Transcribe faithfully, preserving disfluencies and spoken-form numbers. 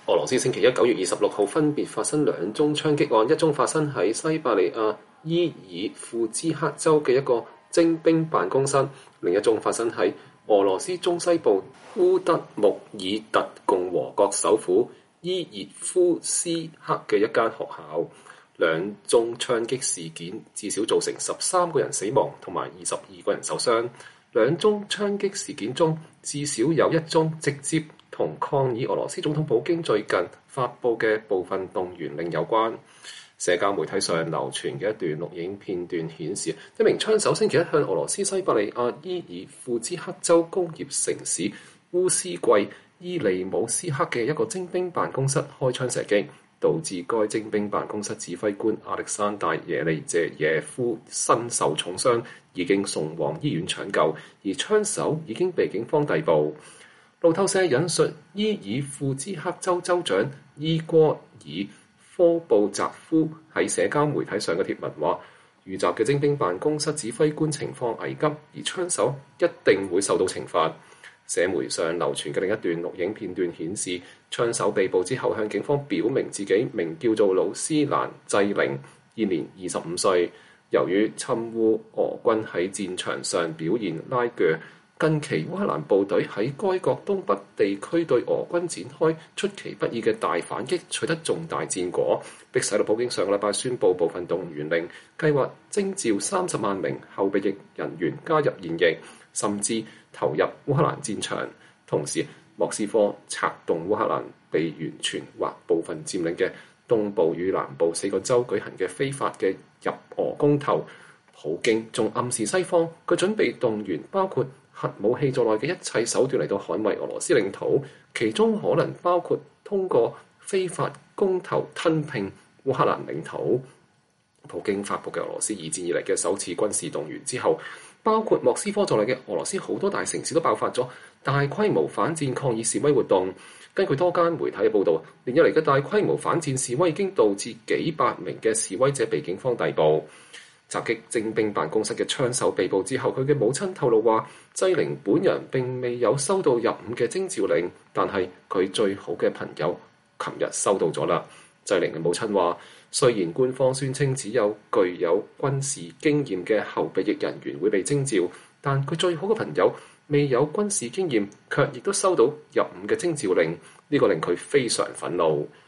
俄羅斯星期一九月二十六號分別發生兩宗槍擊案，一宗發生喺西伯利亞伊爾庫茲克州嘅一個徵兵辦公室，另一宗發生喺俄羅斯中西部烏德穆爾特共和國首府伊熱夫斯克嘅一間學校。兩宗槍擊事件至少造成十三個人死亡同埋二十二個人受傷。兩宗槍擊事件中，至少有一宗直接同抗議俄羅斯總統普京最近發布嘅部分動員令有關。社交媒體上流傳嘅一段錄影片段顯示，一名槍手星期一向俄羅斯西伯利亞伊爾庫茲克州工業城市烏斯季伊利姆斯克嘅一個徵兵辦公室開槍射擊，導致該徵兵辦公室指揮官亞歷山大耶利謝耶夫身受重傷，已經送往醫院搶救，而槍手已經被警方逮捕。路透社引述伊爾庫茲克州州長伊戈爾科布扎夫喺社交媒體上嘅貼文話，遇襲嘅徵兵辦公室指揮官情況危急，而槍手一定會受到懲罰。社媒上流傳嘅另一段錄影片段顯示，槍手被捕之後向警方表明自己名叫做魯斯蘭濟寧，現年二十五歲。由於侵烏俄軍喺戰場上表現拉鋸，近期烏克蘭部隊喺該國東北地區對俄軍展開出其不意嘅大反擊，取得重大戰果，迫使到普京上個禮拜宣布部分動員令，計劃徵召三十萬名後備役人員加入現役，甚至投入烏克蘭戰場。同時，莫斯科策動烏克蘭被完全或部分佔領嘅東部與南部四個州舉行嘅非法嘅入俄公投。普京仲暗示西方，佢準備動員包括核武器在內嘅一切手段嚟到捍衛俄羅斯領土，其中可能包括通過非法公投吞併烏克蘭領土。普京發布嘅俄羅斯二戰以嚟嘅首次軍事動員之後，包括莫斯科在內嘅俄羅斯好多大城市都爆發咗大規模反戰抗議示威活動。根據多間媒體嘅報導，連日嚟嘅大規模反戰示威已經導致幾百名嘅示威者被警方逮捕。襲擊徵兵辦公室嘅槍手被捕之後，佢嘅母親透露話，濟寧本人並未有收到入伍嘅徵召令，但係佢最好嘅朋友琴日收到咗啦。濟寧嘅母親話，雖然官方宣稱只有具有軍事經驗嘅後備役人員會被徵召，但佢最好嘅朋友未有軍事經驗，卻亦都收到入伍嘅徵召令，呢個令佢非常憤怒。